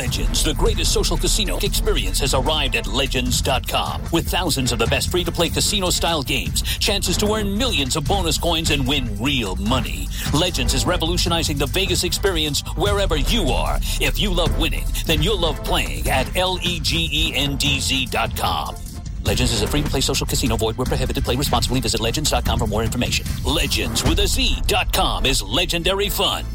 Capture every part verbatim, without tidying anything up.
Legends, the greatest social casino experience, has arrived at Legends dot com. With thousands of the best free-to-play casino-style games, chances to earn millions of bonus coins and win real money. Legends is revolutionizing the Vegas experience wherever you are. If you love winning, then you'll love playing at L-E-G-E-N-D-Z dot com. Legends is a free-to-play social casino. Void where prohibited. Play responsibly. Visit Legends dot com for more information. Legends with a Z dot com is legendary fun.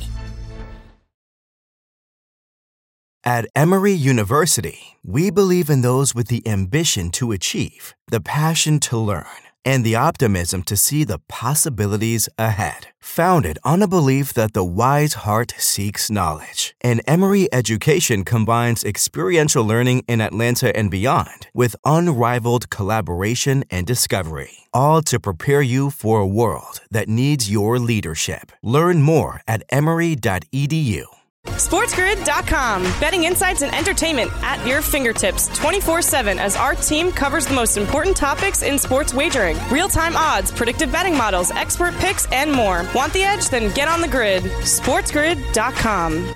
At Emory University, we believe in those with the ambition to achieve, the passion to learn, and the optimism to see the possibilities ahead. Founded on a belief that the wise heart seeks knowledge, and Emory education combines experiential learning in Atlanta and beyond with unrivaled collaboration and discovery, all to prepare you for a world that needs your leadership. Learn more at emory dot e d u. SportsGrid dot com. Betting insights and entertainment at your fingertips twenty-four seven as our team covers the most important topics in sports wagering. Real-time odds, predictive betting models, expert picks, and more. Want the edge? Then get on the grid. SportsGrid dot com.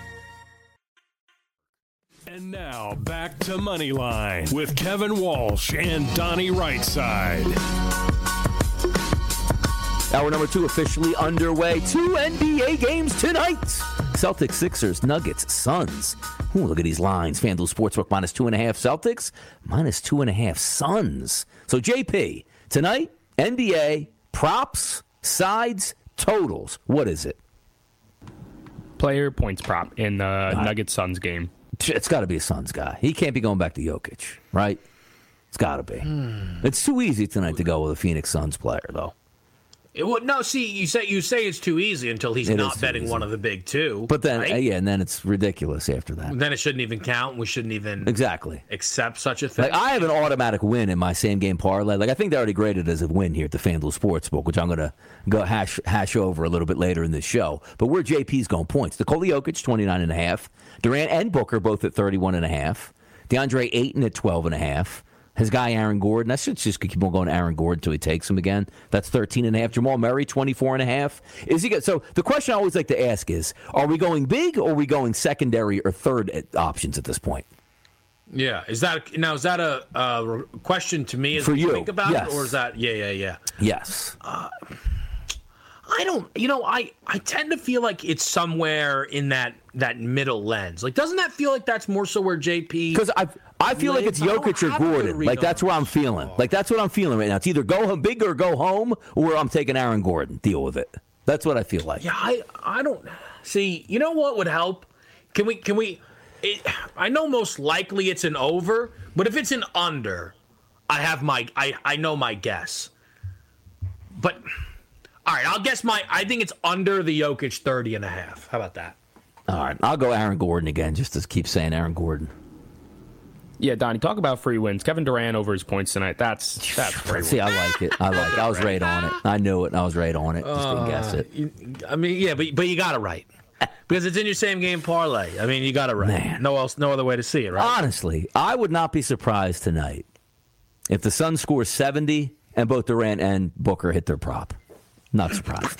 And now, back to Moneyline with Kevin Walsh and Donnie Rightside. Hour number two officially underway. Two N B A games tonight. Celtics, Sixers, Nuggets, Suns. Ooh, look at these lines. FanDuel Sportsbook minus two and a half Celtics, minus two and a half Suns. So, J P, tonight, N B A, props, sides, totals. What is it? Player points prop in the uh, Nuggets-Suns game. It's got to be a Suns guy. He can't be going back to Jokic, right? It's got to be. Hmm. It's too easy tonight to go with a Phoenix Suns player, though. It would, no, see, you say you say it's too easy until he's It not is too betting easy. one of the big two. But then, right? uh, yeah, and then it's ridiculous after that. Then it shouldn't even count. We shouldn't even Exactly. accept such a thing. Like, I have an automatic win in my same game parlay. Like, I think they already graded as a win here at the FanDuel Sportsbook, which I'm going to go hash hash over a little bit later in this show. But where J P's going points. Nikola Jokic, twenty-nine and a half. Durant and Booker both at thirty-one and a half. DeAndre Ayton at twelve and a half. His guy, Aaron Gordon, I should just keep on going to Aaron Gordon until he takes him again. That's thirteen and a half. Jamal Murray, twenty-four and a half. Is he good? So the question I always like to ask is, are we going big or are we going secondary or third options at this point? Yeah, is that now? Is that a, a question to me as For we you, think about yes. it, or is that? Yeah, yeah, yeah. Yes. Uh, I don't. You know, I I tend to feel like it's somewhere in that that middle lens. Like, doesn't that feel like that's more so where J P? Because I I feel like it's I don't Jokic or have a good Gordon. read Like, on that's what I'm feeling. Like, that's what I'm feeling right now. It's either go home big or go home, or I'm taking Aaron Gordon. Deal with it. That's what I feel like. Yeah, I I don't see. You know what would help? Can we can we? It, I know most likely it's an over, but if it's an under, I have my I I know my guess. But all right, I'll guess my. I think it's under the Jokic thirty and a half. How about that? All right, I'll go Aaron Gordon again, just to keep saying Aaron Gordon. Yeah, Donnie, talk about free wins. Kevin Durant over his points tonight. That's that's free See, I like it. I like it. I was right on it. I knew it. I was right on it. Just didn't guess it. You, I mean, yeah, but but you got it right because it's in your same game parlay. I mean, you got it right. Man. No else, no other way to see it, right? Honestly, I would not be surprised tonight if the Suns score seventy and both Durant and Booker hit their prop. Not surprised.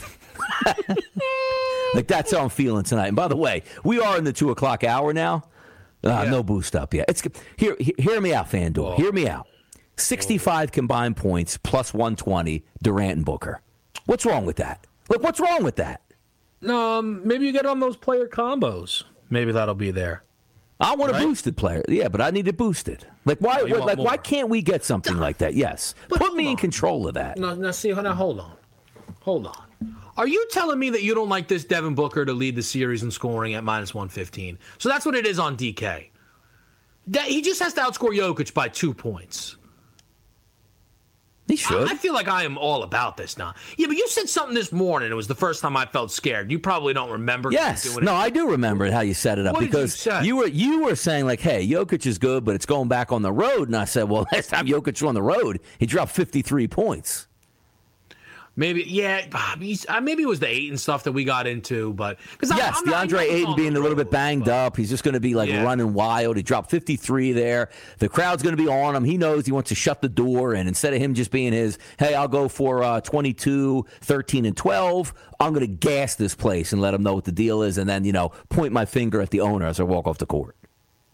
Like, that's how I'm feeling tonight. And by the way, we are in the two o'clock hour now. Uh, Yeah. No boost up yet. It's here. he- Hear me out, FanDuel. Whoa. Hear me out. sixty-five combined points plus one twenty. Durant and Booker. What's wrong with that? Look, what's wrong with that? Um, maybe you get on those player combos. Maybe that'll be there. I want Right? a boosted player. Yeah, but I need it boosted. Like, why? No, you like, want why more. can't we get something like that? Yes, But put hold me in on. control of that. Now, now see, now hold on, hold on. Are you telling me that you don't like this Devin Booker to lead the series in scoring at minus one fifteen? So that's what it is on D K. That, he just has to outscore Jokic by two points. He should. I, I feel like I am all about this now. Yeah, but you said something this morning. It was the first time I felt scared. You probably don't remember. Yes. doing No, it. I do remember it, how you set it up What did you because say? you were you were saying like, "Hey, Jokic is good, but it's going back on the road." And I said, "Well, last time Jokic was on the road, he dropped fifty-three points." Maybe, yeah. He's, uh, maybe it was the Ayton stuff that we got into, but because Yes, I'm not- DeAndre I'm not Ayton on being the a little bit road, banged but- up. He's just going to be like Yeah. running wild. He dropped fifty-three there. The crowd's going to be on him. He knows he wants to shut the door. And instead of him just being his, hey, I'll go for uh, twenty-two, thirteen, and twelve, I'm going to gas this place and let him know what the deal is and then, you know, point my finger at the owner as I walk off the court.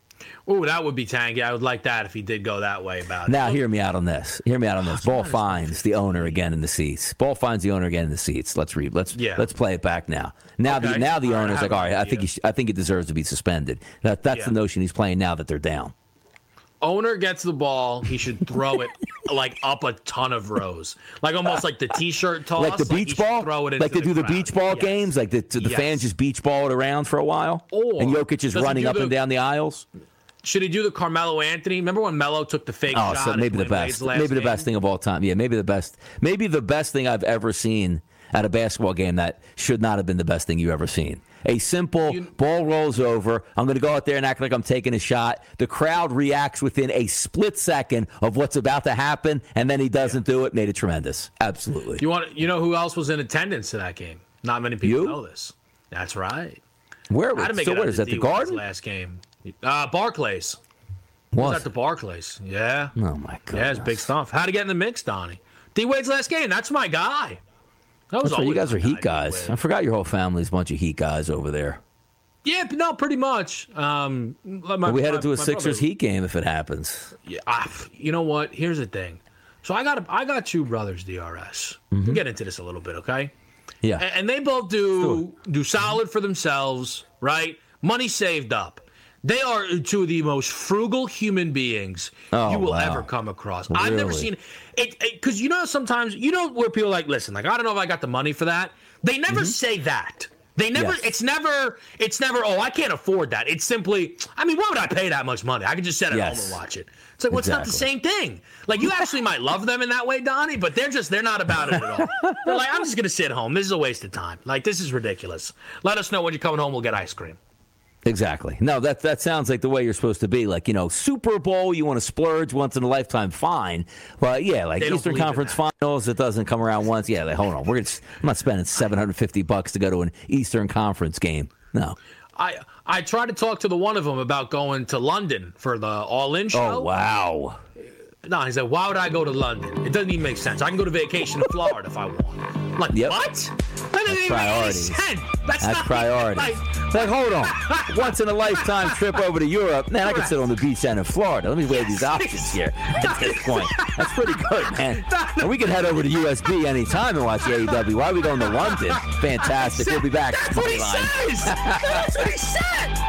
Ooh, that would be tanky. I would like that if he did go that way about it. Now, hear me out on this. Hear me out on this. Ball finds the owner again in the seats. Ball finds the owner again in the seats. Let's read. Let's yeah. let's play it back now. Now okay. the now the all owner's right, like, all right, I think he sh- I think he deserves to be suspended. That that's yeah. the notion he's playing now that they're down. Owner gets the ball, he should throw it like up a ton of rows, like almost like the T-shirt toss, like the beach like ball, throw it like they the do the crowd. beach ball yes. games, like the, the yes. fans just beach ball it around for a while, or and Jokic is running up the, and down the aisles. Should he do the Carmelo Anthony? Remember when Melo took the fake oh, shot? So maybe the best, maybe the game? best thing of all time. Yeah, maybe the best, maybe the best thing I've ever seen at a basketball game that should not have been the best thing you've ever seen. A simple you, ball rolls over. I'm going to go out there and act like I'm taking a shot. The crowd reacts within a split second of what's about to happen, and then he doesn't yeah. do it. Made it tremendous. Absolutely. You want? You know who else was in attendance to that game? Not many people you? know this. That's right. Where was it? So where is that? The Garden? Last game. Uh, Barclays. Was, was at the Barclays? Yeah. Oh my god. Yeah, it's big stuff. How to get in the mix, Donnie? D Wade's last game. That's my guy. That was That's right. You guys are Heat guy, guys. I forgot your whole family's a bunch of Heat guys over there. Yeah, no, pretty much. Um, my, but we headed my, to a Sixers brother, Heat game if it happens. Yeah, I, you know what? Here's the thing. So I got a, I got two brothers, D R S. Mm-hmm. We'll get into this a little bit, okay? Yeah. And, and they both do do solid for themselves, right? Money saved up. They are two of the most frugal human beings oh, you will wow. ever come across. Really? I've never seen it because you know sometimes you know where people are like, listen, like I don't know if I got the money for that. They never mm-hmm. say that. They never. Yes. It's never. It's never. Oh, I can't afford that. It's simply. I mean, why would I pay that much money? I could just sit at yes. home and watch it. It's like, well, exactly. it's not the same thing. Like you actually might love them in that way, Donnie, but they're just they're not about it at all. They're like, I'm just gonna sit home. This is a waste of time. Like this is ridiculous. Let us know when you're coming home. We'll get ice cream. Exactly. No, that that sounds like the way you're supposed to be. Like, you know, Super Bowl, you want to splurge once in a lifetime, fine. But, yeah, like Eastern Conference Finals, it doesn't come around once. Yeah, like, hold on. We're gonna, I'm not spending seven hundred fifty bucks to go to an Eastern Conference game. No. I I tried to talk to the one of them about going to London for the All-In show. Oh, wow. No, he said, why would I go to London? It doesn't even make sense. I can go to vacation in Florida if I want. I'm like, yep. what? That doesn't even make any sense. That's, That's not priorities. Like, like, hold on. Once in a lifetime trip over to Europe. Man, I can sit on the beach down in Florida. Let me weigh these options here at this point. That's pretty good, man. And we can head over to U S B anytime and watch the A E W. Why are we going to London? Fantastic. We'll be back. That's what he says. That's what he said.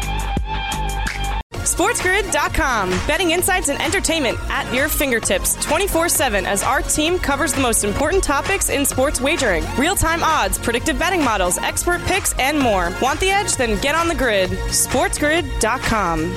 SportsGrid dot com. Betting insights and entertainment at your fingertips twenty-four seven as our team covers the most important topics in sports wagering. Real-time odds, predictive betting models, expert picks, and more. Want the edge? Then get on the grid. SportsGrid dot com.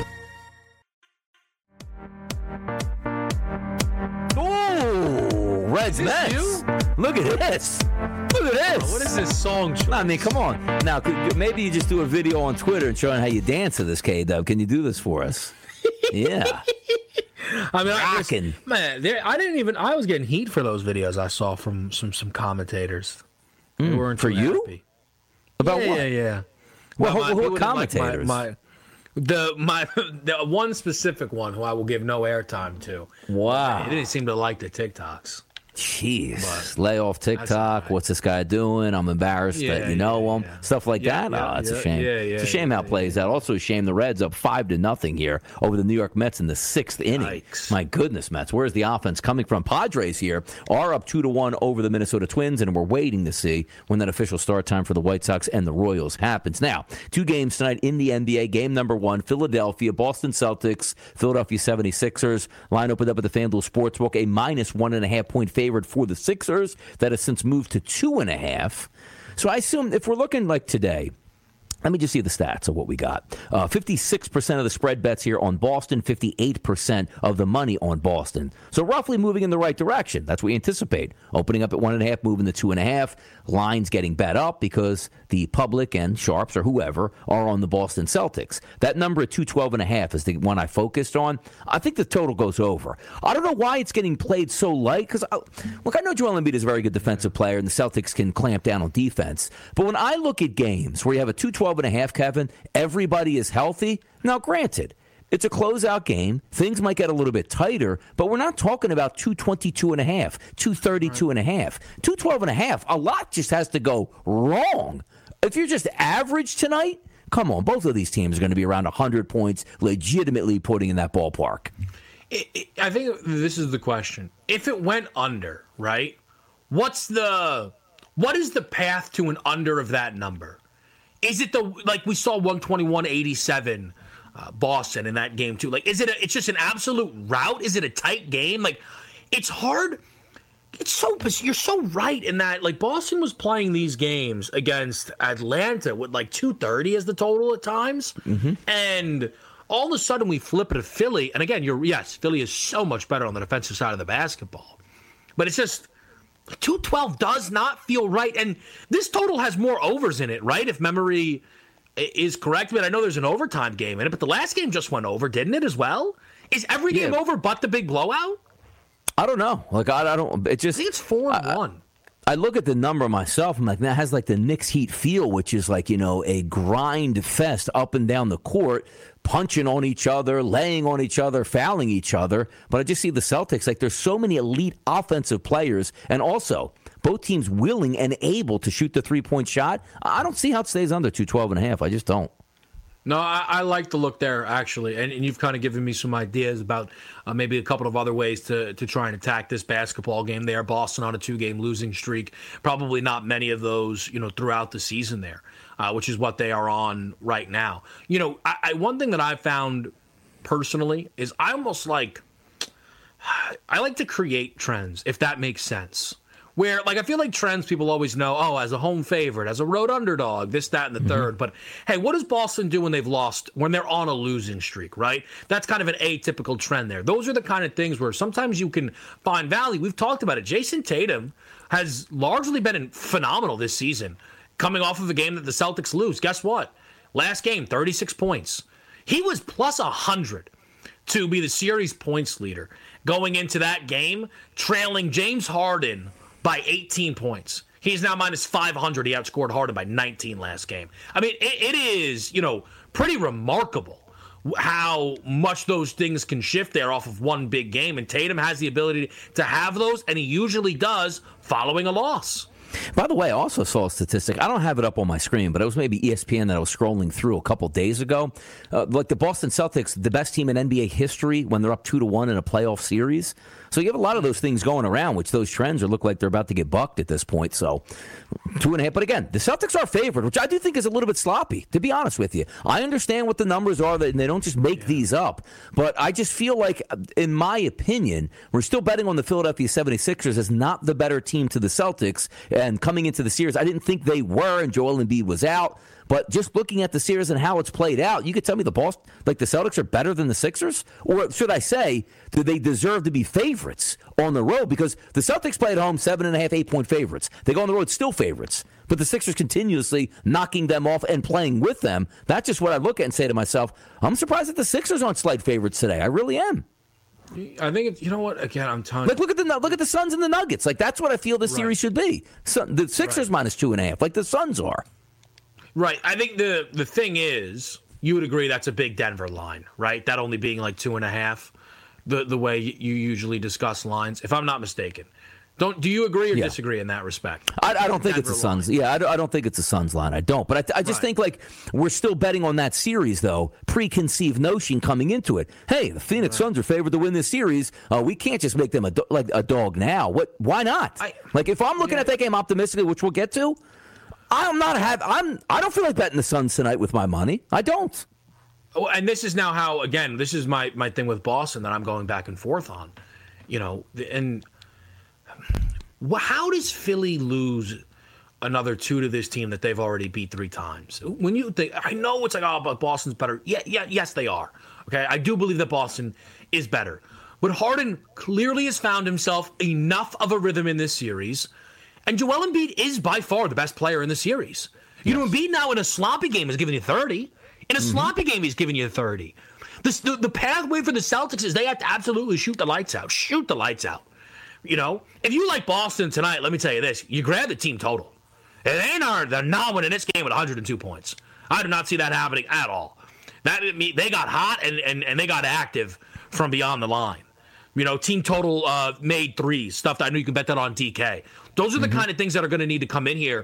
Ooh, Reds Mets. You? Look at this. Look at this. What is this song choice? I mean, come on. Now, could, maybe you just do a video on Twitter and showing how you dance to this, K-Dub. Can you do this for us? Yeah. I mean, Rocking. I, man, there, I didn't even. I was getting heat for those videos I saw from some some commentators. They Mm, weren't for too you? happy. About yeah, what? Yeah, yeah. Well, my, who, who my, are commentators? Like my, my, the my the one specific one who I will give no airtime to. Wow. They didn't seem to like the TikToks. Jeez. But lay off TikTok. right. What's this guy doing? I'm embarrassed Yeah, that you know yeah, him. yeah. Stuff like Yeah, that. yeah, oh, it's yeah, a shame. yeah, yeah, it's a shame yeah, how it plays yeah. out. Also a shame the Reds up five to nothing here over the New York Mets in the sixth inning. Yikes. My goodness, Mets. Where's the offense coming from? Padres here are up two to one over the Minnesota Twins, and we're waiting to see when that official start time for the White Sox and the Royals happens. Now, two games tonight in the N B A. Game number one, Philadelphia, Boston Celtics, Philadelphia seventy-sixers. Line opened up at the FanDuel Sportsbook, a minus one and a half point favorite for the Sixers. That is since moved to two and a half. So I assume if we're looking like today, let me just see the stats of what we got. Uh, fifty-six percent of the spread bets here on Boston, fifty-eight percent of the money on Boston. So roughly moving in the right direction. That's what we anticipate. Opening up at one and a half, moving to two and a half. Lines getting bet up because the public and sharps or whoever are on the Boston Celtics. That number at two twelve and a half is the one I focused on. I think the total goes over. I don't know why it's getting played so light because, look, I know Joel Embiid is a very good defensive player and the Celtics can clamp down on defense. But when I look at games where you have a two twelve and a half, Kevin, everybody is healthy. Now, granted, it's a closeout game. Things might get a little bit tighter, but we're not talking about two twenty-two and a half, two thirty-two and a half, two twelve and a half. A lot just has to go wrong. If you're just average tonight, Come on, both of these teams are going to be around one hundred points, legitimately putting in that ballpark. It, it, I think this is the question. If it went under, right, what's the what is the path to an under of that number? Is it the, like we saw one twenty-one eighty-seven uh, Boston in that game too? Like, is it a, it's just an absolute rout? Is it a tight game? Like, it's hard. It's so, you're so right in that, like, Boston was playing these games against Atlanta with like two thirty as the total at times. Mm-hmm. And all of a sudden we flip it to Philly. And again, you're, yes, Philly is so much better on the defensive side of the basketball. But it's just, two twelve does not feel right. And this total has more overs in it, right? If memory is correct. But I know there's an overtime game in it. But the last game just went over, didn't it, as well? Is every game yeah. over but the big blowout? I don't know. Like, I, I don't, it just. I think it's four and I, one. I look at the number myself. I'm like, that has like the Knicks Heat feel, which is like, you know, a grind fest up and down the court, punching on each other, laying on each other, fouling each other. But I just see the Celtics, like, there's so many elite offensive players, and also both teams willing and able to shoot the three-point shot. I don't see how it stays under two twelve and a half. I just don't. No, I, I like the look there, actually. And, and you've kind of given me some ideas about uh, maybe a couple of other ways to, to try and attack this basketball game there. Boston on a two-game losing streak. Probably not many of those, you know, throughout the season there, uh, which is what they are on right now. You know, I, I one thing that I found personally is I almost like, I like to create trends, if that makes sense. Where, like, I feel like trends, people always know, oh, as a home favorite, as a road underdog, this, that, and the mm-hmm. third. But, hey, what does Boston do when they've lost, when they're on a losing streak, right? That's kind of an atypical trend there. Those are the kind of things where sometimes you can find value. We've talked about it. Jason Tatum has largely been phenomenal this season, coming off of a game that the Celtics lose. Guess what? Last game, thirty-six points. He was plus one hundred to be the series points leader going into that game, trailing James Harden by eighteen points. He's now minus five hundred. He outscored Harden by nineteen last game. I mean, it, it is, you know, pretty remarkable how much those things can shift there off of one big game. And Tatum has the ability to have those, and he usually does following a loss. By the way, I also saw a statistic. I don't have it up on my screen, but it was maybe E S P N that I was scrolling through a couple days ago. Uh, like the Boston Celtics, the best team in N B A history when they're up two to one in a playoff series. So you have a lot of those things going around, which those trends are look like they're about to get bucked at this point. So two and a half. But again, the Celtics are favored, which I do think is a little bit sloppy, to be honest with you. I understand what the numbers are, and they don't just make yeah. these up. But I just feel like, in my opinion, we're still betting on the Philadelphia seventy-sixers as not the better team to the Celtics. And coming into the series, I didn't think they were, and Joel Embiid was out. But just looking at the series and how it's played out, you could tell me the Boston, like the Celtics are better than the Sixers? Or should I say, do they deserve to be favorites on the road? Because the Celtics play at home seven and a half, eight point favorites. They go on the road still favorites. But the Sixers continuously knocking them off and playing with them. That's just what I look at and say to myself, I'm surprised that the Sixers aren't slight favorites today. I really am. I think it's, you know what? Again, I'm telling like, you. Look at the look at the Suns and the Nuggets. Like that's what I feel the right. series should be. So, the Sixers right. minus two and a half, like the Suns are. Right. I think the the thing is, you would agree that's a big Denver line, right? That only being like two and a half, the the way you usually discuss lines, if I'm not mistaken. Don't do you agree or yeah. disagree in that respect? I, I don't think Denver it's a Suns. Line. Yeah, I don't, I don't think it's a Suns line. I don't. But I, I just right. think like we're still betting on that series, though. Preconceived notion coming into it. Hey, the Phoenix right. Suns are favored to win this series. Uh, we can't just make them a do- like a dog now. What? Why not? I, like if I'm looking yeah. at that game optimistically, which we'll get to. I'm not have I'm I don't feel like betting the Suns tonight with my money. I don't. Oh, and this is now how again, this is my, my thing with Boston that I'm going back and forth on. You know, and how does Philly lose another two to this team that they've already beat three times? When you think, I know it's like, oh, but Boston's better. Yeah, yeah, yes, they are. Okay, I do believe that Boston is better. But Harden clearly has found himself enough of a rhythm in this series. And Joel Embiid is by far the best player in the series. You yes. know, Embiid now in a sloppy game is giving you thirty. In a mm-hmm. sloppy game, he's giving you thirty. This, the, the pathway for the Celtics is they have to absolutely shoot the lights out. Shoot the lights out. You know, if you like Boston tonight, let me tell you this. You grab the team total. They ain't they're not winning this game with one hundred two points. I do not see that happening at all. That They got hot and, and, and they got active from beyond the line. You know, team total uh, made threes, stuff that I know you can bet that on D K. Those are the mm-hmm. kind of things that are going to need to come in here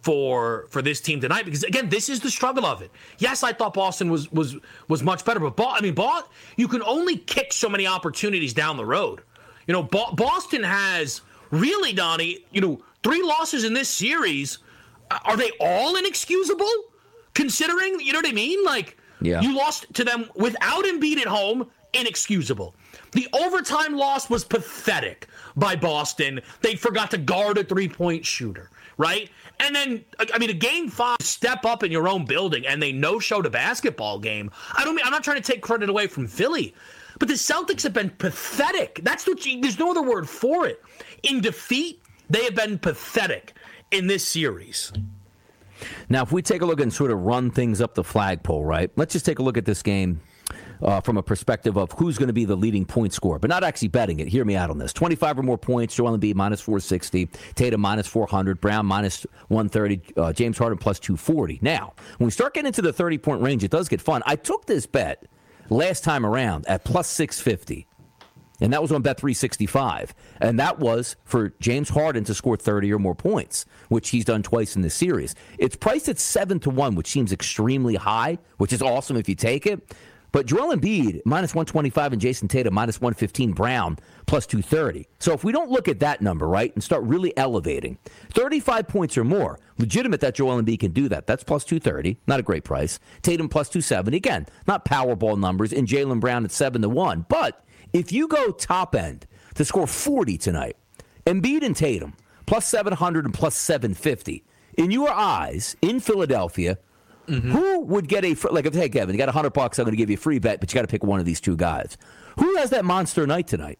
for for this team tonight, because again, this is the struggle of it. Yes, I thought Boston was was was much better, but Bo- I mean, Bo- you can only kick so many opportunities down the road. You know, Bo- Boston has really, Donnie, you know, three losses in this series. Are they all inexcusable? Considering, you know what I mean? Like, yeah. You lost to them without Embiid at home, inexcusable. The overtime loss was pathetic by Boston. They forgot to guard a three-point shooter, right? And then, I mean, a game five, step up in your own building, and they no-showed a basketball game. I don't mean, I'm not trying to take credit away from Philly, but the Celtics have been pathetic. That's what you, there's no other word for it. In defeat, they have been pathetic in this series. Now, if we take a look and sort of run things up the flagpole, right? Let's just take a look at this game uh, from a perspective of who's going to be the leading point scorer, but not actually betting it. Hear me out on this. twenty-five or more points, Joel Embiid minus four sixty, Tatum minus four hundred, Brown minus one thirty, uh, James Harden plus two forty. Now, when we start getting into the thirty-point range, it does get fun. I took this bet last time around at plus six fifty. And that was on Bet three sixty-five. And that was for James Harden to score thirty or more points, which he's done twice in this series. It's priced at seven to one, which seems extremely high, which is awesome if you take it. But Joel Embiid, minus one twenty-five, and Jason Tatum, minus one fifteen, Brown, plus two thirty. So if we don't look at that number, right, and start really elevating, thirty-five points or more, legitimate that Joel Embiid can do that. That's plus two thirty, not a great price. Tatum plus two seventy, again, not Powerball numbers, and Jaylen Brown at seven to one. But if you go top end to score forty tonight, Embiid and Tatum, plus seven hundred and plus seven fifty, in your eyes, in Philadelphia, mm-hmm. who would get a, like, hey, Kevin, you got one hundred bucks, I'm going to give you a free bet, but you got to pick one of these two guys. Who has that monster night tonight?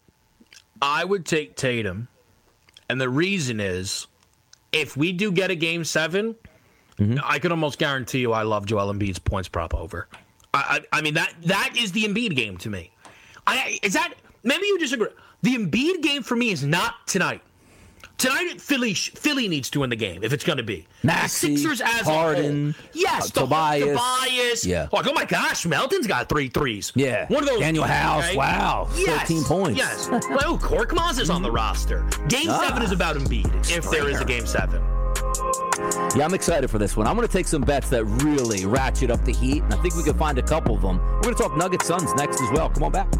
I would take Tatum, and the reason is, if we do get a game seven, mm-hmm. I can almost guarantee you I love Joel Embiid's points prop over. I, I, I mean, that that is the Embiid game to me. I, is that, maybe you disagree. The Embiid game for me is not tonight. Tonight, Philly Philly needs to win the game if it's going to be. Maxey, the Sixers as Harden, a whole. Yes, uh, the, Tobias. Tobias. Yeah. Like, oh my gosh, Melton's got three threes. Yeah. One of those. Daniel House, okay? wow. Yes. thirteen points. Yes. Well, Korkmaz is on the roster. Game ah. seven is about Embiid, if there is a game seven. Yeah, I'm excited for this one. I'm going to take some bets that really ratchet up the heat, and I think we can find a couple of them. We're going to talk Nuggets Suns next as well. Come on back.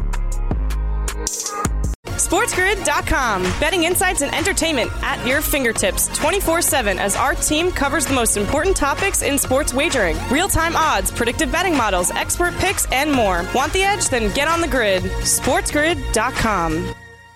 SportsGrid dot com. Betting insights and entertainment at your fingertips twenty-four seven as our team covers the most important topics in sports wagering. Real-time odds, predictive betting models, expert picks, and more. Want the edge? Then get on the grid. SportsGrid dot com.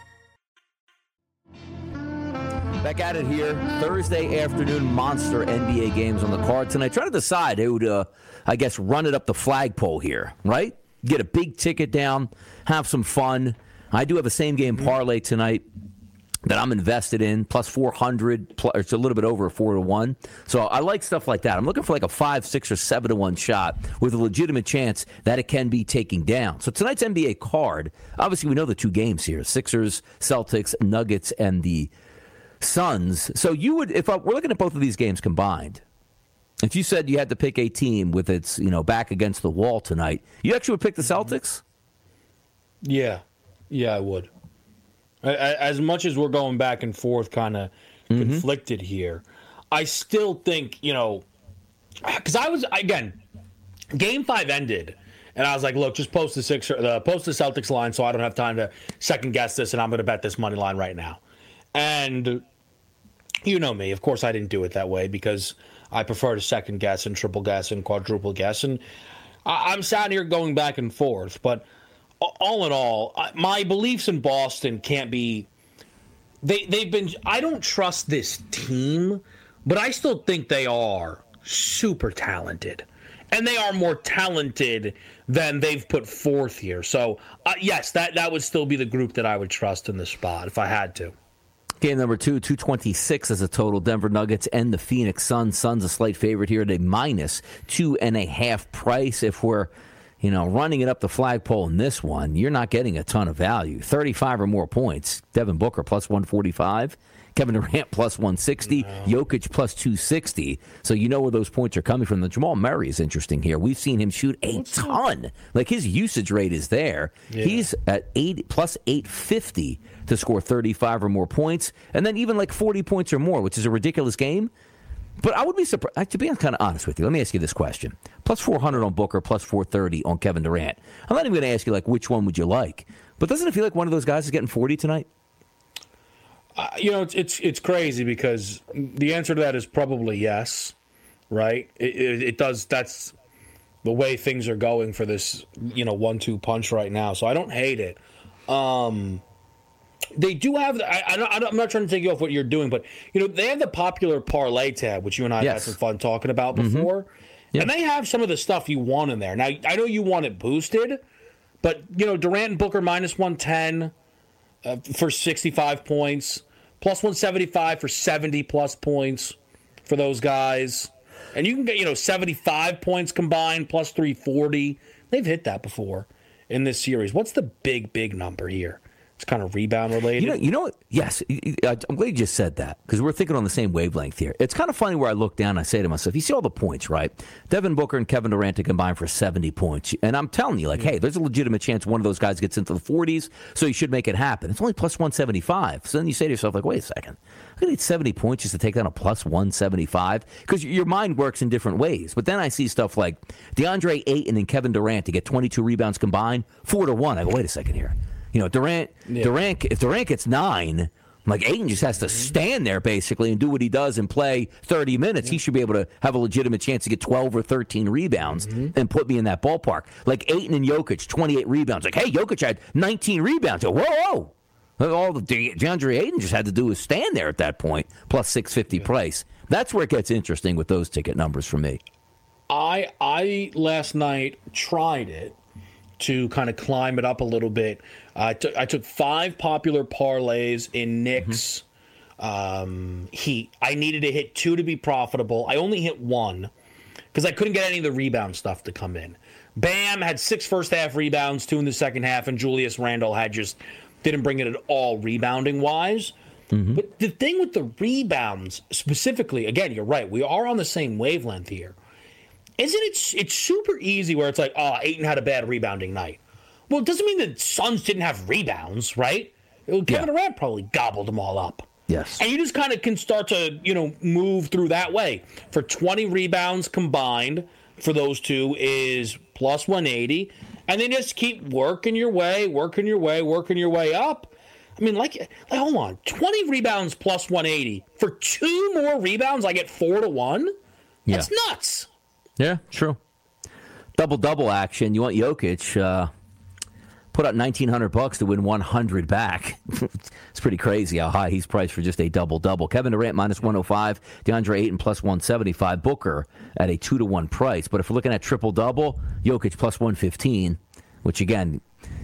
Back at it here. Thursday afternoon monster N B A games on the card tonight. Try to decide who to, I guess, run it up the flagpole here, right? Get a big ticket down, have some fun. I do have a same-game parlay tonight that I'm invested in, plus four hundred. Plus, it's a little bit over four to one. So I like stuff like that. I'm looking for like a five, six, or seven to one shot with a legitimate chance that it can be taking down. So tonight's N B A card, obviously we know the two games here, Sixers, Celtics, Nuggets, and the Suns. So you would, if I, we're looking at both of these games combined, if you said you had to pick a team with its, you know, back against the wall tonight, you actually would pick the Celtics? Yeah. Yeah, I would. As much as we're going back and forth, kind of mm-hmm. conflicted here, I still think, you know, because I was, again, game five ended, and I was like, look, just post the Sixer, the post the Celtics line so I don't have time to second guess this, and I'm going to bet this money line right now. And you know me, of course I didn't do it that way because I prefer to second guess and triple guess and quadruple guess, and I, I'm sat here going back and forth, but all in all, my beliefs in Boston can't be. They they've been. I don't trust this team, but I still think they are super talented, and they are more talented than they've put forth here. So uh, yes, that that would still be the group that I would trust in this spot if I had to. Game number two, two twenty-six as a total. Denver Nuggets and the Phoenix Suns. Suns a slight favorite here at a minus two and a half price. If we're You know, running it up the flagpole in this one, you're not getting a ton of value. thirty-five or more points. Devin Booker plus one forty-five. Kevin Durant plus one sixty. No. Jokic plus two sixty. So you know where those points are coming from. The Jamal Murray is interesting here. We've seen him shoot a What's ton. That? Like his usage rate is there. Yeah. He's at eight plus eight fifty to score thirty-five or more points. And then even like forty points or more, which is a ridiculous game. But I would be surprised, to be kind of honest with you. Let me ask you this question. Plus four hundred on Booker, plus four thirty on Kevin Durant. I'm not even going to ask you, like, which one would you like? But doesn't it feel like one of those guys is getting forty tonight? Uh, you know, it's, it's it's crazy because the answer to that is probably yes, right? It, it, it does. That's the way things are going for this, you know, one two punch right now. So I don't hate it. Um, they do have, I, I, I'm not trying to take you off what you're doing, but, you know, they have the popular parlay tab, which you and I yes. had some fun talking about before. Mm-hmm. Yep. And they have some of the stuff you want in there. Now, I know you want it boosted, but, you know, Durant and Booker minus one ten uh, for sixty-five points, plus one seventy-five for seventy plus points for those guys. And you can get, you know, seventy-five points combined plus three forty. They've hit that before in this series. What's the big, big number here? It's kind of rebound related. You know, you know what? Yes, I'm glad you just said that because we're thinking on the same wavelength here. It's kind of funny where I look down and I say to myself, you see all the points, right? Devin Booker and Kevin Durant to combine for seventy points. And I'm telling you, like, mm-hmm. hey, there's a legitimate chance one of those guys gets into the forties, so you should make it happen. It's only plus one seventy-five. So then you say to yourself, like, wait a second. I need seventy points just to take down a plus one seventy-five because your mind works in different ways. But then I see stuff like DeAndre Ayton and Kevin Durant to get twenty-two rebounds combined, four to one. I go, wait a second here. You know, Durant, yeah. Durant, if Durant gets nine, like Ayton just has to stand there basically and do what he does and play thirty minutes. Yeah. He should be able to have a legitimate chance to get twelve or thirteen rebounds mm-hmm. and put me in that ballpark. Like Ayton and Jokic, twenty-eight rebounds. Like, hey, Jokic had nineteen rebounds. Whoa, whoa. All the DeAndre Ayton just had to do was stand there at that point, plus six fifty yeah. price. That's where it gets interesting with those ticket numbers for me. I I last night tried it to kind of climb it up a little bit. I took I took five popular parlays in Knicks mm-hmm. um, Heat. I needed to hit two to be profitable. I only hit one because I couldn't get any of the rebound stuff to come in. Bam had six first half rebounds, two in the second half, and Julius Randle had just didn't bring it at all rebounding wise. Mm-hmm. But the thing with the rebounds specifically, again, you're right. We are on the same wavelength here. Isn't it? It's super easy where it's like, oh, Ayton had a bad rebounding night. Well, it doesn't mean the Suns didn't have rebounds, right? Kevin yeah. Durant probably gobbled them all up. Yes. And you just kind of can start to, you know, move through that way. For twenty rebounds combined for those two is plus one eighty. And then just keep working your way, working your way, working your way up. I mean, like, like hold on. twenty rebounds plus one eighty. For two more rebounds, I get four to one? That's yeah. nuts. Yeah, true. Double-double action. You want Jokic, uh, put up nineteen hundred bucks to win one hundred back. It's pretty crazy how high he's priced for just a double-double. Kevin Durant minus one oh five, DeAndre Ayton plus one seventy-five, Booker at a two to one price. But if we're looking at triple-double, Jokic plus one fifteen, which, again,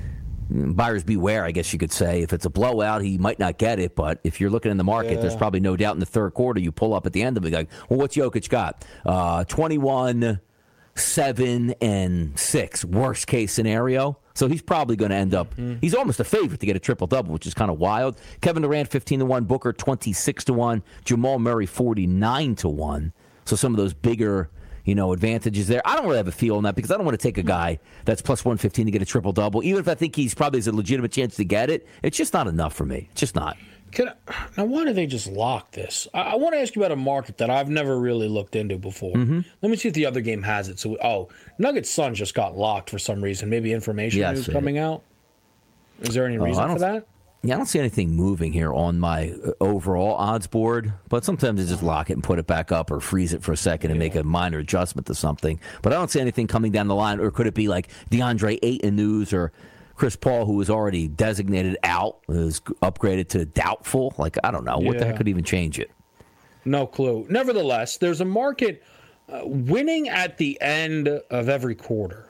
buyers beware, I guess you could say. If it's a blowout, he might not get it. But if you're looking in the market, yeah. there's probably no doubt in the third quarter you pull up at the end of it, like, well, what's Jokic got? Uh, twenty-one, seven, and six. Worst case scenario. So he's probably going to end up, mm-hmm. he's almost a favorite to get a triple-double, which is kind of wild. Kevin Durant, fifteen to one. Booker, twenty-six to one. Jamal Murray, forty-nine to one. So some of those bigger, you know, advantages there. I don't really have a feel on that because I don't want to take a guy that's plus one fifteen to get a triple-double. Even if I think he's probably has a legitimate chance to get it, it's just not enough for me. It's just not. Can I, now, why do they just lock this? I, I want to ask you about a market that I've never really looked into before. Mm-hmm. Let me see if the other game has it. So, oh, Nuggets Suns just got locked for some reason. Maybe information yes, news coming out. Is there any reason oh, for that? Yeah, I don't see anything moving here on my overall odds board, but sometimes they just lock it and put it back up or freeze it for a second and yeah. make a minor adjustment to something. But I don't see anything coming down the line, or could it be like DeAndre Ayton news or Chris Paul, who was already designated out, is upgraded to doubtful? Like, I don't know. What yeah. the heck could even change it? No clue. Nevertheless, there's a market uh, winning at the end of every quarter.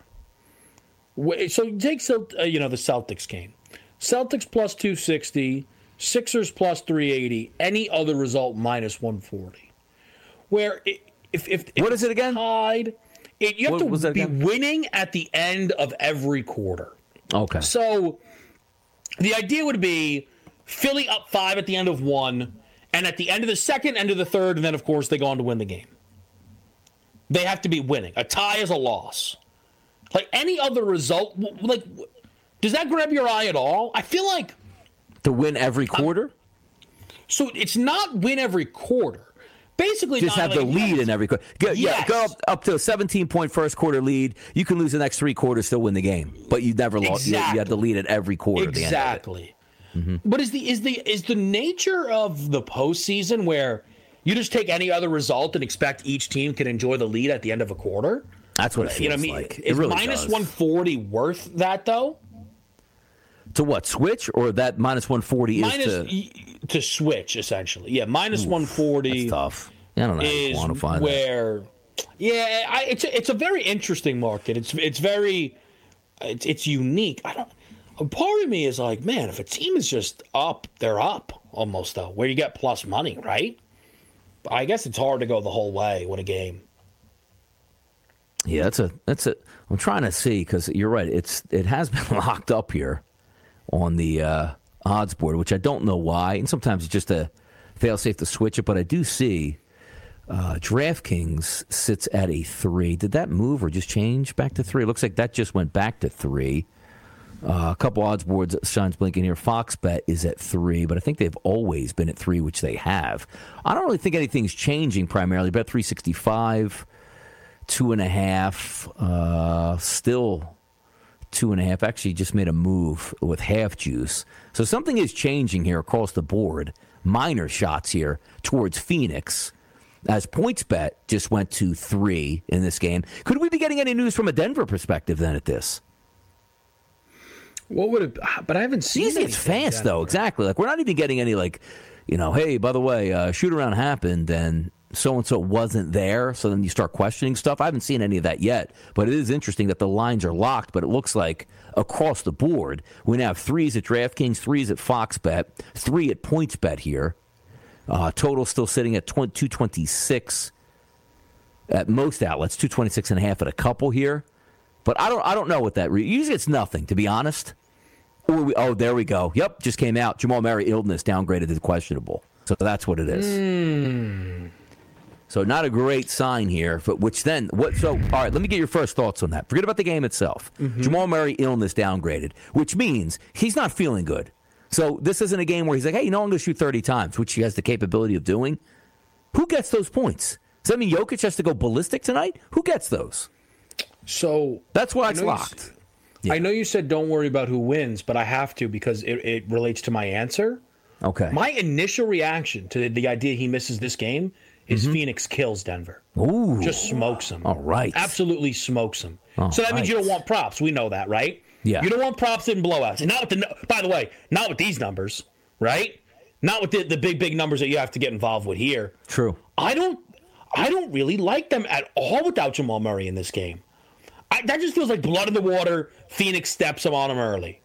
So take uh, you know the Celtics game. Celtics plus two sixty, Sixers plus three eighty, any other result minus one forty. Where it, if, if, if what is it again? Tied, it, you have what, to be again? winning at the end of every quarter. Okay. So the idea would be Philly up five at the end of one, and at the end of the second, end of the third, and then, of course, they go on to win the game. They have to be winning. A tie is a loss. Like any other result, like, does that grab your eye at all? I feel like... To win every quarter? Um, so it's not win every quarter, basically just not have the like, lead yes. in every quarter. Go, Yes. Yeah, go up, up to a seventeen-point first quarter lead. You can lose the next three quarters, still win the game, but you never lost. You, you had the lead at every quarter. Exactly. At the end of it. Mm-hmm. But is the is the is the nature of the postseason where you just take any other result and expect each team can enjoy the lead at the end of a quarter? That's what it feels you know, I mean, like. It is really minus does. one forty worth that though? To what, switch, or that minus one forty Minus is to... to switch essentially. Yeah, minus one forty. That's tough. I don't know how is to quantify where, that. Yeah, I, it's a, it's a very interesting market. It's it's very, it's, it's unique. I don't. A part of me is like, man, if a team is just up, they're up almost though. Where you get plus money, right? I guess it's hard to go the whole way with a game. Yeah, that's a that's a. I'm trying to see because you're right. It's it has been locked up here on the uh, odds board, which I don't know why. And sometimes it's just a fail safe to switch it. But I do see uh, DraftKings sits at a three. Did that move or just change back to three? It looks like that just went back to three. Uh, a couple odds boards shines blinking here. Fox Bet is at three, but I think they've always been at three, which they have. I don't really think anything's changing primarily. Bet three sixty-five, two and a half, uh, still two and a half. Actually, just made a move with half juice. So something is changing here across the board. Minor shots here towards Phoenix. As PointsBet just went to three in this game. Could we be getting any news from a Denver perspective then at this? What would it? But I haven't seen. Usually it's fast though. Exactly. Like we're not even getting any like, you know, hey, by the way, uh, shoot around happened and so and so wasn't there. So then you start questioning stuff. I haven't seen any of that yet. But it is interesting that the lines are locked. But it looks like across the board we now have threes at DraftKings, threes at Fox Bet, three at PointsBet here. Uh, total still sitting at two twenty-six at most outlets, two twenty-six and a half at a couple here. But I don't I don't know what that... Re- Usually it's nothing, to be honest. Or we, oh, there we go. Yep, just came out. Jamal Murray illness downgraded to questionable. So that's what it is. Mm. So not a great sign here. But which then... what? So, all right, let me get your first thoughts on that. Forget about the game itself. Mm-hmm. Jamal Murray illness downgraded, which means he's not feeling good. So this isn't a game where he's like, hey, you know, I'm going to shoot thirty times, which he has the capability of doing. Who gets those points? Does that mean Jokic has to go ballistic tonight? Who gets those? So that's why it's locked. You, yeah. I know you said don't worry about who wins, but I have to because it, it relates to my answer. Okay. My initial reaction to the, the idea he misses this game is mm-hmm. Phoenix kills Denver. Ooh. Just smokes them. All right. Absolutely smokes them. All so that right. means you don't want props. We know that, right? Yeah. You don't want props in blowouts. And not with the, by the way, not with these numbers, right? Not with the, the big, big numbers that you have to get involved with here. True. I don't I don't really like them at all without Jamal Murray in this game. I, that just feels like blood in the water. Phoenix steps him on him early.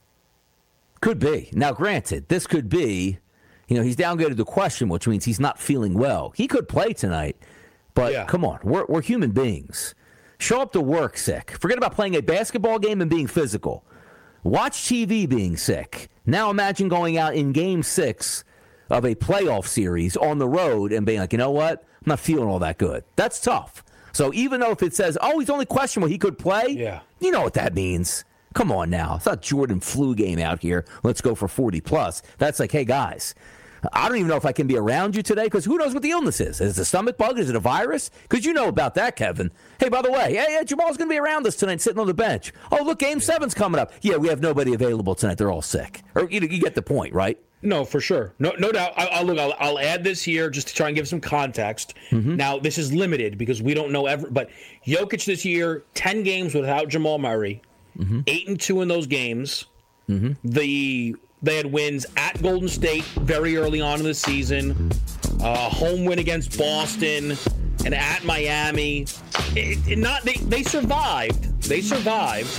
Could be. Now, granted, this could be, you know, he's downgraded to question, which means he's not feeling well. He could play tonight, but yeah. Come on, we're we're human beings. Show up to work sick. Forget about playing a basketball game and being physical. Watch T V being sick. Now imagine going out in game six of a playoff series on the road and being like, you know what? I'm not feeling all that good. That's tough. So even though if it says, oh, he's only questionable, he could play, yeah. You know what that means. Come on now. It's not Jordan flu game out here. Let's go for forty plus. That's like, hey, guys, I don't even know if I can be around you today because who knows what the illness is. Is it a stomach bug? Is it a virus? Because you know about that, Kevin. Hey, by the way, yeah, yeah, Jamal's going to be around us tonight sitting on the bench. Oh, look, game seven's coming up. Yeah, we have nobody available tonight. They're all sick. Or you, you get the point, right? No, for sure. No, no doubt. I, I'll look. I'll, I'll add this here just to try and give some context. Mm-hmm. Now, this is limited because we don't know ever. But Jokic this year, ten games without Jamal Murray, mm-hmm. eight and two in those games. Mm-hmm. The they had wins at Golden State very early on in the season, a home win against Boston, and at Miami. It, it not they they survived. They survived.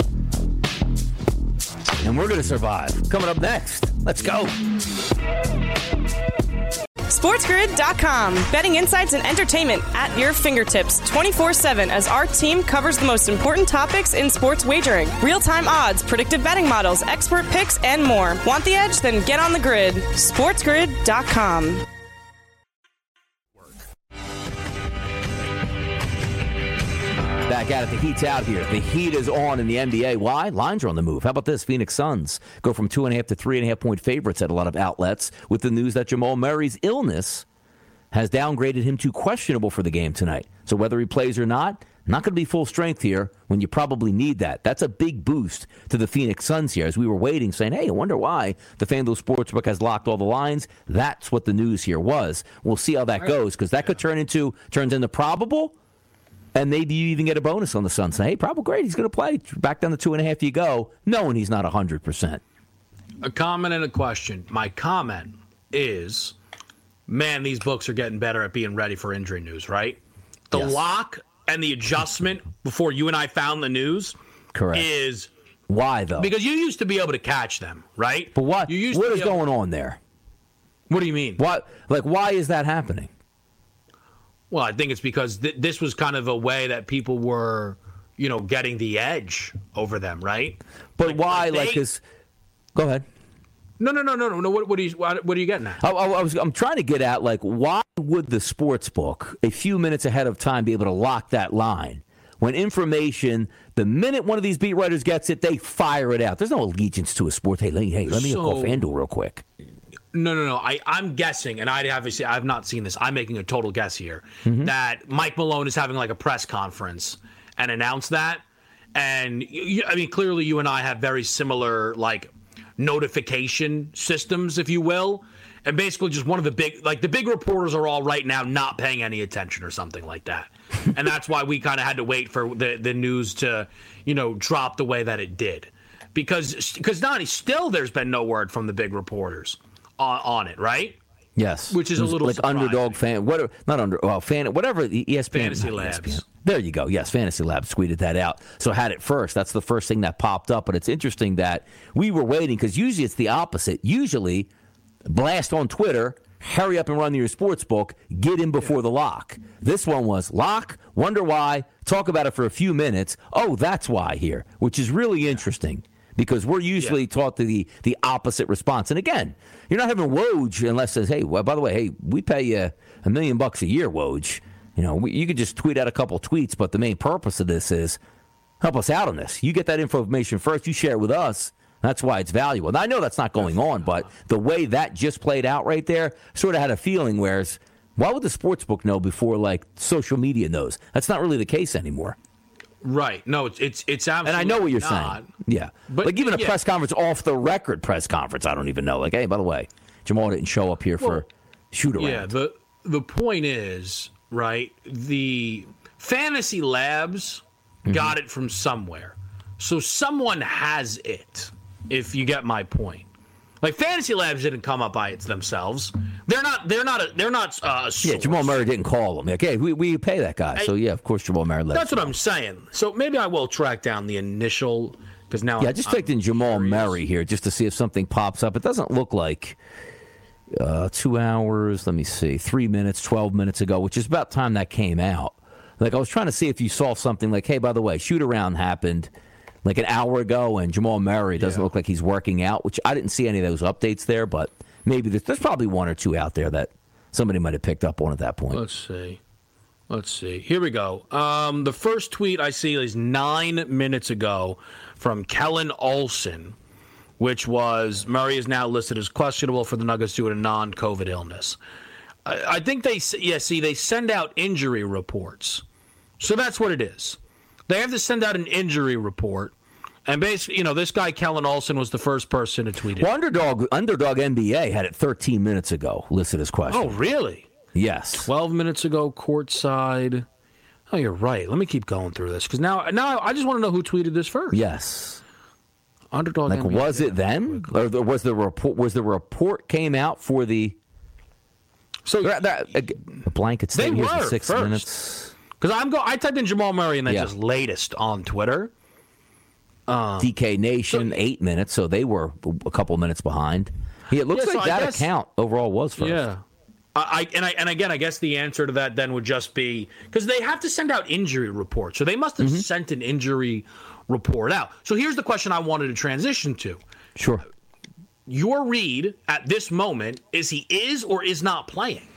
And we're going to survive. Coming up next. Let's go. SportsGrid dot com. Betting insights and entertainment at your fingertips twenty-four seven as our team covers the most important topics in sports wagering. Real-time odds, predictive betting models, expert picks, and more. Want the edge? Then get on the grid. SportsGrid dot com. Back at it, the Heat's out here. The Heat is on in the N B A. Why? Lines are on the move. How about this? Phoenix Suns go from two and a half to three and a half point favorites at a lot of outlets with the news that Jamal Murray's illness has downgraded him to questionable for the game tonight. So whether he plays or not, not going to be full strength here when you probably need that. That's a big boost to the Phoenix Suns here as we were waiting, saying, hey, I wonder why the FanDuel Sportsbook has locked all the lines. That's what the news here was. We'll see how that right. goes because that yeah. could turn into turns into probable, and maybe you even get a bonus on the Suns. Say, hey, probable, great, he's going to play. Back down to two and a half you go, knowing he's not one hundred percent. A comment and a question. My comment is, man, these books are getting better at being ready for injury news, right? The yes. lock and the adjustment before you and I found the news Correct. is why though? Because you used to be able to catch them, right? But what? You used what to is going on there? What do you mean? What? Like, why is that happening? Well, I think it's because th- this was kind of a way that people were, you know, getting the edge over them, right? But like, why? Like, like, is go ahead. No, no, no, no, no. What, what are you? What, what are you getting at? I, I, I was. I'm trying to get at like, why would the sports book a few minutes ahead of time be able to lock that line when information, the minute one of these beat writers gets it, they fire it out? There's no allegiance to a sport. Hey, let me, hey, let me so, call FanDuel real quick. No, no, no. I, I'm guessing, and I obviously I've not seen this. I'm making a total guess here mm-hmm. that Mike Malone is having like a press conference and announced that. And you, I mean, clearly, you and I have very similar like notification systems, if you will, and basically just one of the big, like the big reporters are all right now not paying any attention or something like that, and that's why we kind of had to wait for the the news to, you know, drop the way that it did, because because Donnie, still there's been no word from the big reporters on, on it, right? Yes, which is a little like surprising. Underdog fan, what not under well fan whatever E S P N Fantasy Labs. E S P N. There you go. Yes, Fantasy Labs tweeted that out. So had it first. That's the first thing that popped up. But it's interesting that we were waiting because usually it's the opposite. Usually, blast on Twitter, hurry up and run to your sports book, get in before yeah. the lock. This one was lock, wonder why, talk about it for a few minutes. Oh, that's why here, which is really interesting because we're usually yeah. taught to the, the opposite response. And again, you're not having Woj unless it says, hey, well, by the way, hey, we pay you a million bucks a year, Woj. You know, we, you could just tweet out a couple tweets, but the main purpose of this is help us out on this. You get that information first, you share it with us. That's why it's valuable. Now, I know that's not going on, but the way that just played out right there sort of had a feeling, whereas why would the sportsbook know before, like, social media knows? That's not really the case anymore. Right. No, it's it's, it's absolutely And I know what you're not. saying. Yeah. But like even a yeah. press conference, off-the-record press conference, I don't even know. Like, hey, by the way, Jamal didn't show up here well, for shoot-around. Yeah, the the point is, right, the Fantasy Labs mm-hmm. got it from somewhere. So someone has it, if you get my point. Like, Fantasy Labs didn't come up by it themselves. They're not. They're not. A, they're not. Uh, a source. Yeah, Jamal Murray didn't call them. Like, hey, we we pay that guy. I, so yeah, of course, Jamal Murray. That's what I'm saying. So maybe I will track down the initial because now. Yeah, I'm, just typed in Jamal curious. Murray here just to see if something pops up. It doesn't look like uh, two hours. Let me see, three minutes, twelve minutes ago, which is about time that came out. Like I was trying to see if you saw something like, hey, by the way, shoot around happened like an hour ago, and Jamal Murray doesn't yeah. look like he's working out, which I didn't see any of those updates there, but maybe there's, there's probably one or two out there that somebody might have picked up on at that point. Let's see. Let's see. Here we go. Um, the first tweet I see is nine minutes ago from Kellen Olson, which was Murray is now listed as questionable for the Nuggets due to a non-COVID illness. I, I think they, yeah, see, they send out injury reports. So that's what it is. They have to send out an injury report. And basically, you know, this guy, Kellen Olson, was the first person to tweet it. Well, Underdog, Underdog N B A had it thirteen minutes ago, listed as question. Oh, really? Yes. twelve minutes ago, courtside. Oh, you're right. Let me keep going through this. Because now, now I just want to know who tweeted this first. Yes. Underdog like, N B A. was it them? Or was the report, was the report came out for the... So they're, they're, the blanket stay here for six first. minutes. Because I'm go, I typed in Jamal Murray and then yeah. just latest on Twitter. Um, D K Nation, so, eight minutes, so they were a couple minutes behind. Yeah, it looks yeah, like so that guess, account overall was first. Yeah. I, and I and again, I guess the answer to that then would just be because they have to send out injury reports, so they must have mm-hmm. sent an injury report out. So here's the question I wanted to transition to. Sure. Your read at this moment is he is or is not playing?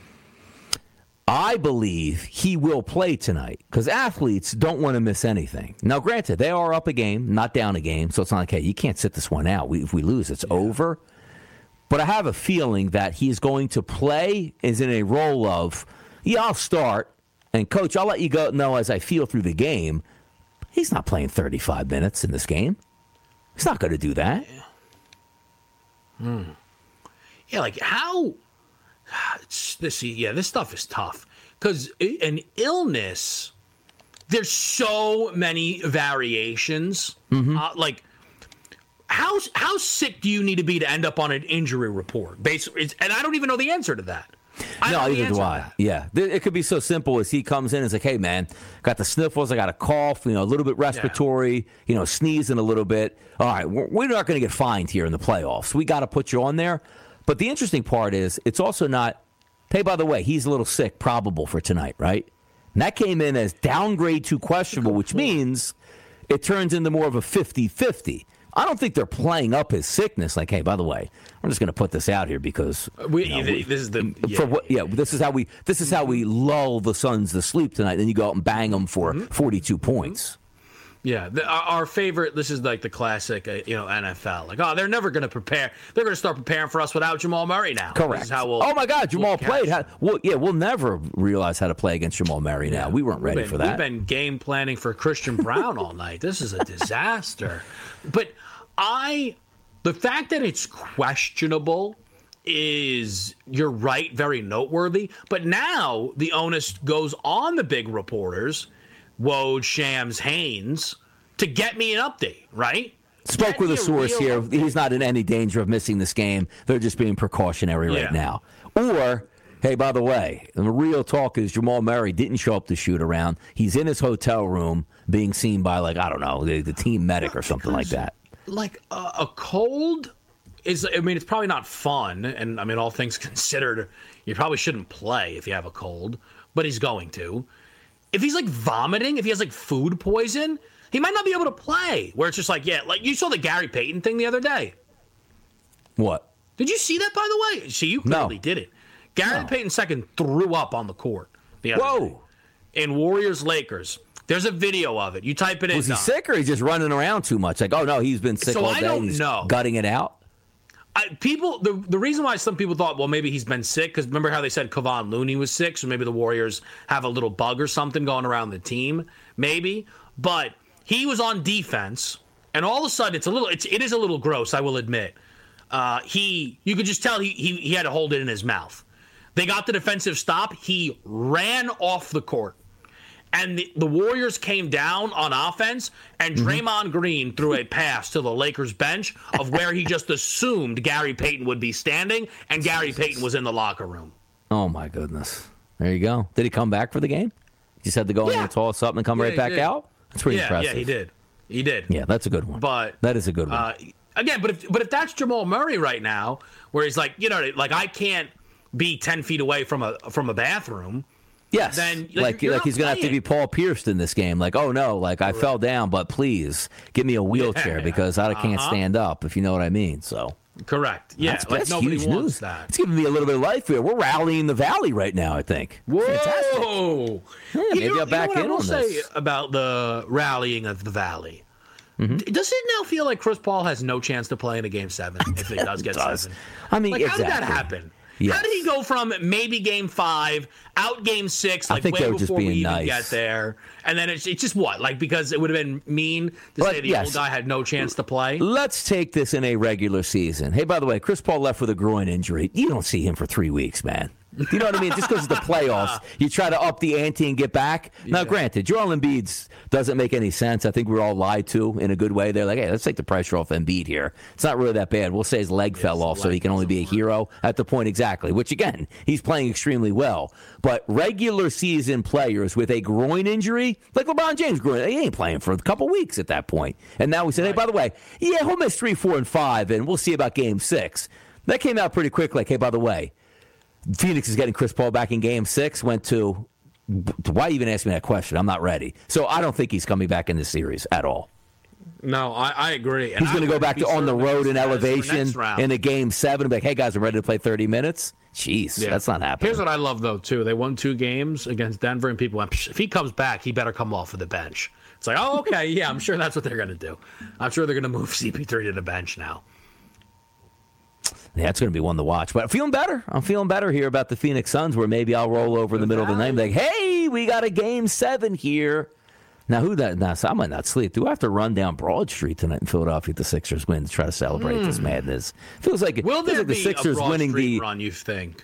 I believe he will play tonight because athletes don't want to miss anything. Now, granted, they are up a game, not down a game, so it's not like, hey, you can't sit this one out. We, if we lose, it's yeah. over. But I have a feeling that he's going to play is in a role of, yeah, I'll start. And, Coach, I'll let you go know as I feel through the game. He's not playing thirty-five minutes in this game. He's not going to do that. Hmm. Yeah, like how this? Yeah, this stuff is tough because an illness. There's so many variations. Mm-hmm. Uh, like, how how sick do you need to be to end up on an injury report? Basically, and I don't even know the answer to that. I no, either do I. Yeah, it could be so simple as he comes in and is like, "Hey, man, got the sniffles. I got a cough. You know, a little bit respiratory. Yeah. You know, sneezing a little bit. All right, we're, we're not going to get fined here in the playoffs. We got to put you on there." But the interesting part is, it's also not. Hey, by the way, he's a little sick, probable for tonight, right? And that came in as downgrade to questionable, which means it turns into more of a fifty-fifty. I don't think they're playing up his sickness. Like, hey, by the way, I'm just going to put this out here because we, you know, we, this is the yeah, for what, yeah. This is how we this is how we lull the Suns to sleep tonight. Then you go out and bang them for mm-hmm. forty-two points. Yeah, the, our, our favorite. This is like the classic, uh, you know, N F L. Like, oh, they're never going to prepare. They're going to start preparing for us without Jamal Murray now. Correct. This is how we'll, oh my God, Jamal we'll played. How, well, yeah, we'll never realize how to play against Jamal Murray now. Yeah, we weren't ready been, for that. We've been game planning for Christian Brown all night. This is a disaster. But I, the fact that it's questionable is, you're right, very noteworthy. But now the onus goes on the big reporters, Woj, Shams, Haynes, to get me an update, right? Spoke get with a source here. Update. He's not in any danger of missing this game. They're just being precautionary yeah. right now. Or, hey, by the way, the real talk is Jamal Murray didn't show up to shoot around. He's in his hotel room being seen by, like, I don't know, the, the team medic or something like that. Like, uh, a cold is, I mean, it's probably not fun. And, I mean, all things considered, you probably shouldn't play if you have a cold. But he's going to. If he's, like, vomiting, if he has, like, food poison, he might not be able to play. Where it's just like, yeah, like, you saw the Gary Payton thing the other day. What? Did you see that, by the way? See, you clearly no. did it. Gary no. Payton second threw up on the court the other Whoa. day. In Warriors-Lakers. There's a video of it. You type it in. Was he Don. sick or he's just running around too much? Like, oh, no, he's been sick so all I day. don't he's know. Gutting it out? I, people, the the reason why some people thought, well, maybe he's been sick, because remember how they said Kevon Looney was sick, so maybe the Warriors have a little bug or something going around the team, maybe. But he was on defense, and all of a sudden, it's a little, it's, it is a little gross, I will admit. Uh, he, you could just tell he, he he had to hold it in his mouth. They got the defensive stop. He ran off the court. And the, the Warriors came down on offense, and Draymond mm-hmm. Green threw a pass to the Lakers bench of where he just assumed Gary Payton would be standing, and Gary Jesus. Payton was in the locker room. Oh, my goodness. There you go. Did he come back for the game? He just had to go yeah. in and toss up and come yeah, right back did. out? That's pretty yeah, impressive. Yeah, he did. He did. Yeah, that's a good one. But that is a good one. Uh, again, but if but if that's Jamal Murray right now, where he's like, you know, like I can't be ten feet away from a from a bathroom. Yes, then, like like, like he's going to have to be Paul Pierce in this game. Like, oh, no, like I right. fell down, but please give me a wheelchair yeah, because I uh-huh. can't stand up, if you know what I mean. So correct. Yeah, that's, like that's nobody huge wants news. that. It's giving me a little bit of life here. We're rallying the Valley right now, I think. Whoa! Fantastic. Yeah, maybe you know, I'll back you know in what I will on say this. about the rallying of the Valley. Mm-hmm. Does it now feel like Chris Paul has no chance to play in a game seven if it does get does. seven? I mean, like, exactly. how did that happen? Yes. How did he go from maybe game five, out game six, like I think way they were before just being we even nice. get there? And then it's, it's just what? Like, because it would have been mean to but, say the yes. old guy had no chance to play? Let's take this in a regular season. Hey, by the way, Chris Paul left with a groin injury. You don't see him for three weeks, man. You know what I mean? Just because it's the playoffs, you try to up the ante and get back. Yeah. Now, granted, Joel Embiid doesn't make any sense. I think we're all lied to in a good way. They're like, hey, let's take the pressure off Embiid here. It's not really that bad. We'll say his leg yeah, fell off so he can only be a hero at the point exactly, which, again, he's playing extremely well. But regular season players with a groin injury, like LeBron James, groin, he ain't playing for a couple weeks at that point. And now we said, right. hey, by the way, yeah, he'll miss three, four, and five, and we'll see about game six. That came out pretty quick, like, hey, by the way, Phoenix is getting Chris Paul back in game six, went to, why even ask me that question? I'm not ready. So I don't think he's coming back in this series at all. No, I, I agree. And he's going to go back to on the road in elevation in a game seven and be like, hey, guys, I'm ready to play thirty minutes. Jeez, yeah. that's not happening. Here's what I love, though, too. They won two games against Denver, and people went, if he comes back, he better come off of the bench. It's like, oh, okay, yeah, I'm sure that's what they're going to do. I'm sure they're going to move C P three to the bench now. Yeah, it's going to be one to watch. But I'm feeling better. I'm feeling better here about the Phoenix Suns, where maybe I'll roll over in the middle of the night and be like, hey, we got a game seven here. Now, who that? Now, so I might not sleep. Do I have to run down Broad Street tonight in Philadelphia if the Sixers win to try to celebrate mm. this madness? Feels like, Will there like be the Sixers a Broad winning Street the run, you think?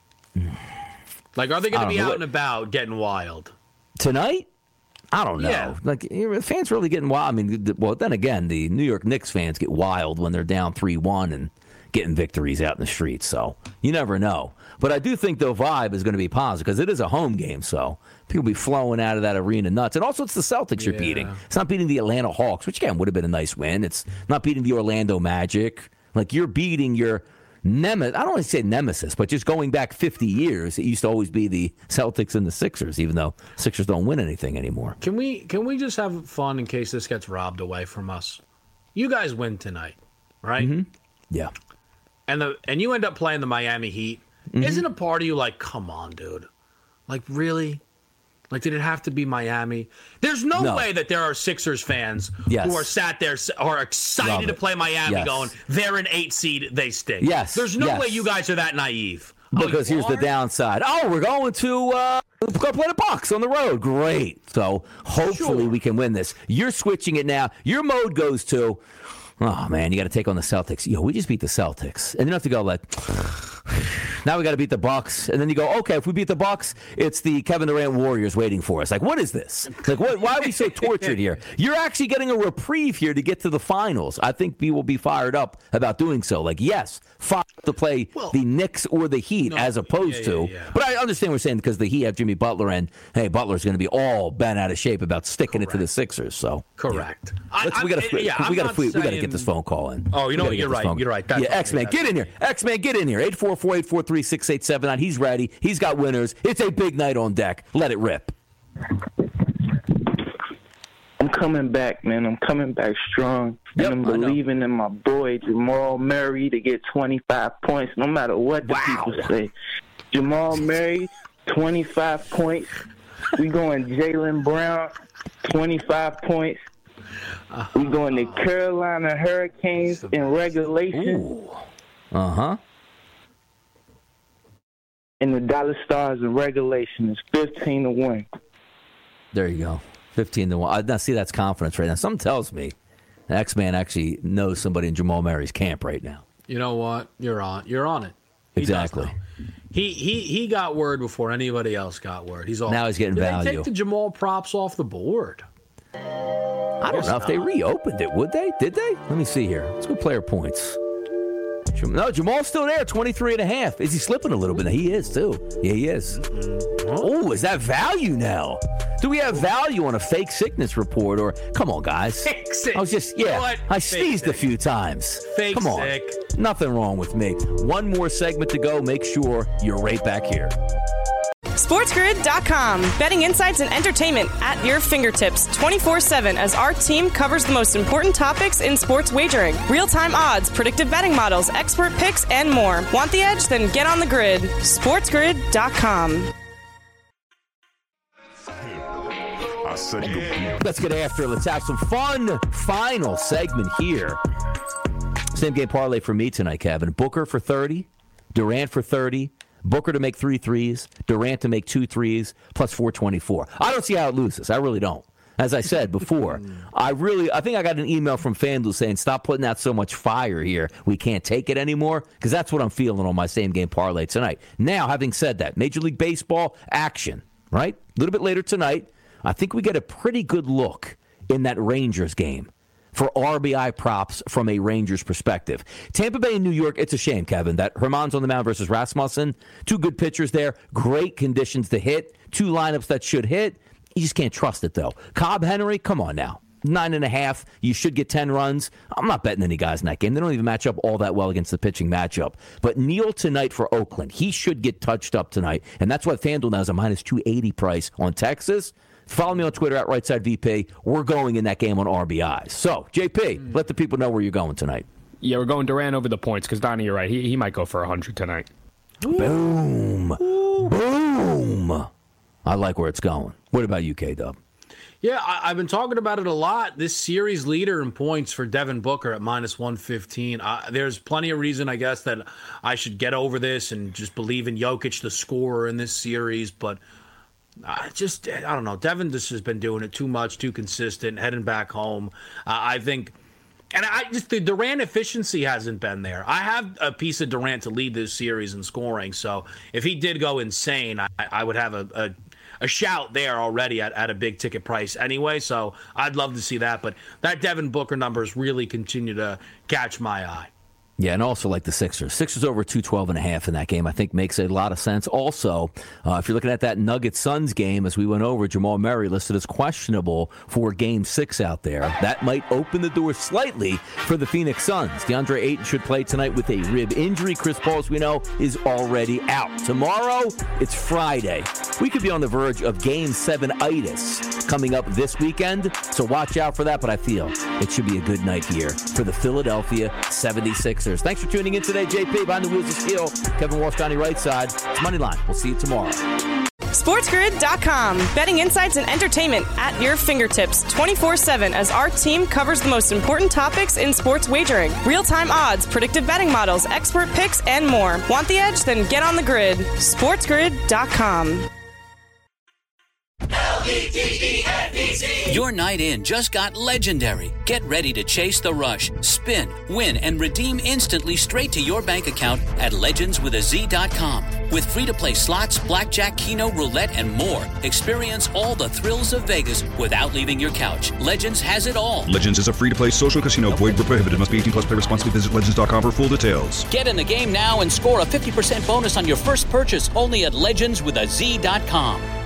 Like, are they going to be out and about getting wild? Tonight? I don't know. Yeah. Like, fans really getting wild. I mean, well, then again, the New York Knicks fans get wild when they're down three one and getting victories out in the streets. So you never know. But I do think the vibe is going to be positive because it is a home game. So people will be flowing out of that arena nuts. And also, it's the Celtics yeah. you're beating. It's not beating the Atlanta Hawks, which, again, would have been a nice win. It's not beating the Orlando Magic. Like, you're beating your nemesis. I don't want to say nemesis, but just going back fifty years, it used to always be the Celtics and the Sixers, even though Sixers don't win anything anymore. Can we can we just have fun in case this gets robbed away from us? You guys win tonight, right? Mm-hmm. Yeah. And the and you end up playing the Miami Heat. Mm-hmm. Isn't a part of you like, come on, dude? Like, really? Like, did it have to be Miami? There's no, no. way that there are Sixers fans yes. who are sat there, are excited to play Miami yes. going, they're an eight seed, they stink. Yes. There's no yes. way you guys are that naive. Because oh, here's are? the downside. Oh, we're going to uh, go play the Bucks on the road. Great. So hopefully sure. we can win this. You're switching it now. Your mode goes to, oh, man, you got to take on the Celtics. Yo, we just beat the Celtics. And you have to go like, now we got to beat the Bucks. And then you go, okay, if we beat the Bucks, it's the Kevin Durant Warriors waiting for us. Like, what is this? Like, what, why are we so tortured here? You're actually getting a reprieve here to get to the finals. I think we will be fired up about doing so. Like, yes, fine to play well, the Knicks or the Heat no, as opposed yeah, to. Yeah, yeah. But I understand what you're saying because the Heat have Jimmy Butler, and, hey, Butler's going to be all bent out of shape about sticking Correct. it to the Sixers. So Correct. Yeah. Let's, I, we got to yeah, we got to we got to saying... get this phone call in. Oh, you know what? You're right. You're right. That's yeah, X-Man, get in here. X-Man, get in here. eight four four, eight four three, six eight seven nine. He's ready. He's got winners. It's a big night on deck. Let it rip. I'm coming back, man. I'm coming back strong. Yep, and I'm believing in my boy, Jamal Murray, to get twenty-five points, no matter what the wow. people say. Jamal Murray, twenty-five points. We going Jaylen Brown, twenty-five points. We going the Carolina Hurricanes in regulation. Uh huh. And the Dallas Stars in regulation is fifteen to one. There you go. fifteen to one. Now, see, that's confidence right now. Something tells me the X-Man actually knows somebody in Jamal Murray's camp right now. You know what? You're on. You're on it. He exactly. He he he got word before anybody else got word. He's all now he's getting Did value. They take the Jamal props off the board. I don't know if they reopened it. Would they? Did they? Let me see here. Let's go player points. No, Jamal's still there, twenty-three and a half. Is he slipping a little bit? He is, too. Yeah, he is. Oh, is that value now? Do we have value on a fake sickness report? Or, come on, guys. Fake sick. I was just, yeah, what? I Fake sneezed sick. a few times. Fake come on. sick. Nothing wrong with me. One more segment to go. Make sure you're right back here. SportsGrid dot com. Betting insights and entertainment at your fingertips twenty-four seven as our team covers the most important topics in sports wagering. Real-time odds, predictive betting models, expert picks, and more. Want the edge? Then get on the grid. SportsGrid dot com. Let's get after it. Let's have some fun. Final segment here. Same game parlay for me tonight, Kevin. Booker for thirty, Durant for thirty, Booker to make three threes, Durant to make two threes, plus four twenty-four. I don't see how it loses. I really don't. As I said before, I really, I think I got an email from FanDuel saying, stop putting out so much fire here. We can't take it anymore, because that's what I'm feeling on my same game parlay tonight. Now, having said that, Major League Baseball action, right? A little bit later tonight, I think we get a pretty good look in that Rangers game for R B I props from a Rangers perspective. Tampa Bay and New York, it's a shame, Kevin, that Herman's on the mound versus Rasmussen. Two good pitchers there, great conditions to hit, two lineups that should hit. You just can't trust it, though. Cobb Henry, come on now. Nine and a half. You should get ten runs. I'm not betting any guys in that game. They don't even match up all that well against the pitching matchup. But Neal tonight for Oakland. He should get touched up tonight. And that's why FanDuel now has a minus two eighty price on Texas. Follow me on Twitter at RightSideVP. We're going in that game on R B Is. So, J P, mm. let the people know where you're going tonight. Yeah, we're going Durant over the points because, Donnie, you're right. He, he might go for one hundred tonight. Boom. Ooh. Boom. I like where it's going. What about you, K-Dub? Yeah, I, I've been talking about it a lot. This series leader in points for Devin Booker at minus one fifteen. Uh, there's plenty of reason, I guess, that I should get over this and just believe in Jokic, the scorer in this series. But I just, I don't know. Devin just has been doing it too much, too consistent, heading back home. Uh, I think, and I just, the Durant efficiency hasn't been there. I have a piece of Durant to lead this series in scoring. So if he did go insane, I, I would have a, a a shout there already at, at a big ticket price anyway, so I'd love to see that. But that Devin Booker numbers really continue to catch my eye. Yeah, and also like the Sixers. Sixers over two twelve and a half in that game, I think makes a lot of sense. Also, uh, if you're looking at that Nuggets-Suns game, as we went over, Jamal Murray listed as questionable for game six out there. That might open the door slightly for the Phoenix Suns. DeAndre Ayton should play tonight with a rib injury. Chris Paul, as we know, is already out. Tomorrow, it's Friday. We could be on the verge of game seven-itis coming up this weekend, so watch out for that, but I feel it should be a good night here for the Philadelphia seventy-sixers. Thanks for tuning in today, J P. Behind the wheels of steel, Kevin Walsh, Donnie Rightside. It's Moneyline. We'll see you tomorrow. SportsGrid dot com. Betting insights and entertainment at your fingertips twenty-four seven as our team covers the most important topics in sports wagering. Real-time odds, predictive betting models, expert picks, and more. Want the edge? Then get on the grid. SportsGrid dot com. Your night in just got legendary. Get ready to chase the rush, spin, win, and redeem instantly straight to your bank account at legends with a z dot com. With free-to-play slots, blackjack, keno, roulette, and more, experience all the thrills of Vegas without leaving your couch. Legends has it all. Legends is a free-to-play social casino. Void where prohibited. Must be eighteen plus. Play responsibly. Visit legends dot com for full details. Get in the game now and score a fifty percent bonus on your first purchase only at legends with a z dot com.